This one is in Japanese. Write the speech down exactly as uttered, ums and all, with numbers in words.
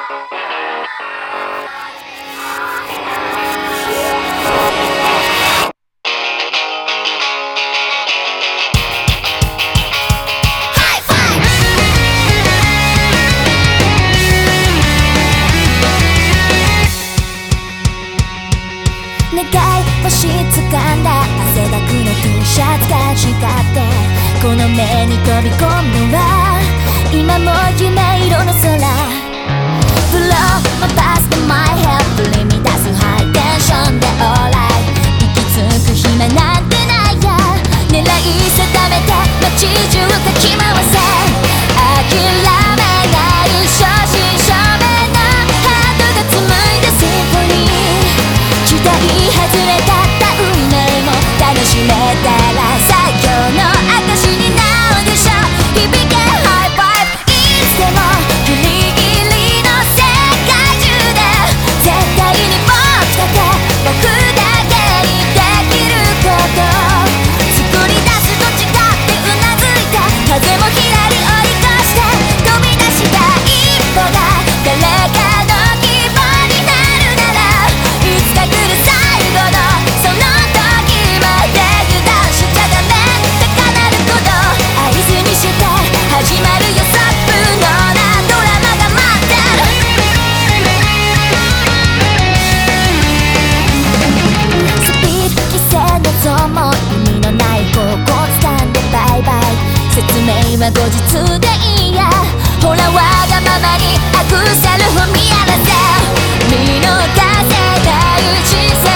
願い星掴んだ汗だくの T シャツが光ってこの目に飛び込むのは今も夢色の空 Blow my past in my head 振り乱すハイテンションで Alright 行き着く暇なんてないや狙い定めて街中かき回せ諦めない正真正銘のハートが紡いだシンフォニー期待外れたった運命も楽しめたら最強の証になるでしょ響けハイファイブいつでもギリギリの世界中で絶対に僕だけ僕だけにできること作り出すと誓ってうなずいた風もひらり追い越して飛び出した一歩が誰かの希望になるならいつか来る最後のその時まで油断しちゃダメ高鳴る鼓動合図にして始まるよサップのなドラマが待ってるスピード規制望も意味のない方向掴んでバイバイ説明は後日でいいやほらわがままにアクセル踏み荒らせ見逃せない視線